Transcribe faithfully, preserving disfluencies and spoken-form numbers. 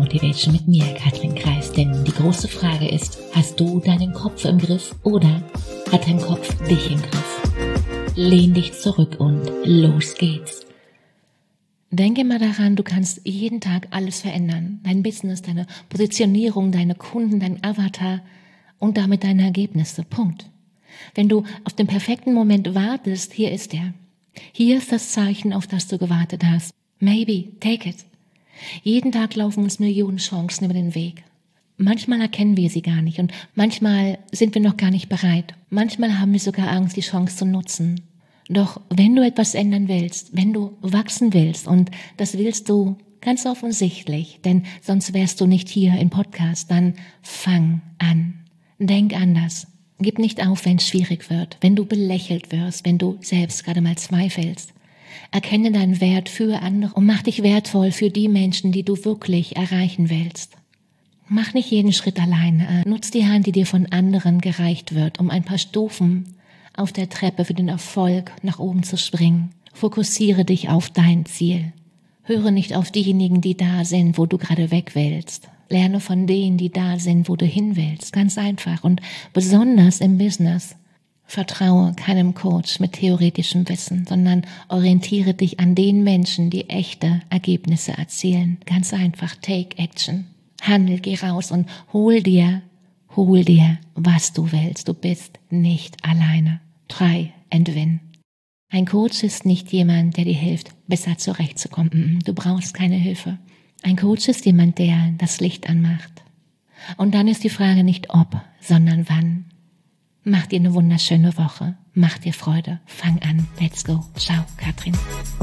Motivation mit mir, Katrin Kreis. Denn die große Frage ist, hast du deinen Kopf im Griff oder hat dein Kopf dich im Griff? Lehn dich zurück und los geht's. Denke mal daran, du kannst jeden Tag alles verändern. Dein Business, deine Positionierung, deine Kunden, dein Avatar und damit deine Ergebnisse. Punkt. Wenn du auf den perfekten Moment wartest, hier ist er. Hier ist das Zeichen, auf das du gewartet hast. Maybe, take it. Jeden Tag laufen uns Millionen Chancen über den Weg. Manchmal erkennen wir sie gar nicht und manchmal sind wir noch gar nicht bereit. Manchmal haben wir sogar Angst, die Chance zu nutzen. Doch wenn du etwas ändern willst, wenn du wachsen willst, und das willst du ganz offensichtlich, denn sonst wärst du nicht hier im Podcast, dann fang an. Denk anders. Gib nicht auf, wenn es schwierig wird, wenn du belächelt wirst, wenn du selbst gerade mal zweifelst. Erkenne deinen Wert für andere und mach dich wertvoll für die Menschen, die du wirklich erreichen willst. Mach nicht jeden Schritt alleine. Nutz die Hand, die dir von anderen gereicht wird, um ein paar Stufen auf der Treppe für den Erfolg nach oben zu springen. Fokussiere dich auf dein Ziel. Höre nicht auf diejenigen, die da sind, wo du gerade weg willst. Lerne von denen, die da sind, wo du hin willst. Ganz einfach. Und besonders im Business. Vertraue keinem Coach mit theoretischem Wissen, sondern orientiere dich an den Menschen, die echte Ergebnisse erzielen. Ganz einfach. Take action. Handel, geh raus und hol dir, hol dir, was du willst. Du bist nicht alleine. Try and win. Ein Coach ist nicht jemand, der dir hilft, besser zurechtzukommen. Du brauchst keine Hilfe. Ein Coach ist jemand, der das Licht anmacht. Und dann ist die Frage nicht ob, sondern wann. Mach dir eine wunderschöne Woche. Mach dir Freude. Fang an. Let's go. Ciao, Katrin.